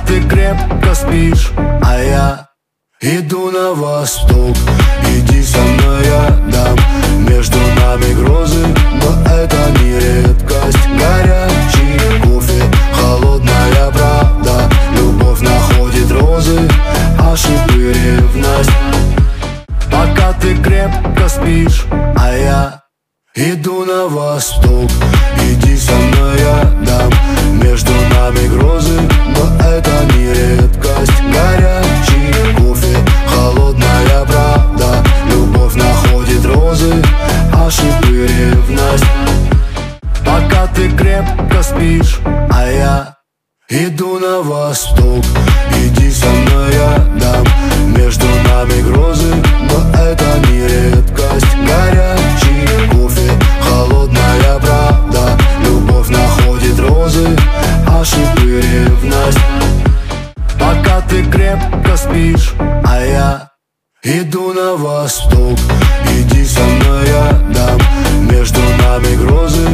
ты крепко спишь, а я иду на восток. Иди со мной, я дам между нами грозы, но это не редкость. Горячий кофе, холодная правда, любовь находит розы, ошибки, ревность. Пока ты крепко спишь, а я иду на восток. Иди со мной, я дам между нами грозы, но это не редкость. Горячий кофе, холодная правда, любовь находит розы, ошибки, ревность. Пока ты крепко спишь, а я иду на восток. Иди со мной, я дам между нами грозы, но это не редкость. Горячий кофе, холодная правда, любовь находит розы, ошибки, ревность. Пока ты крепко спишь, а я иду на восток. Иди со мной, я дам между нами грозы,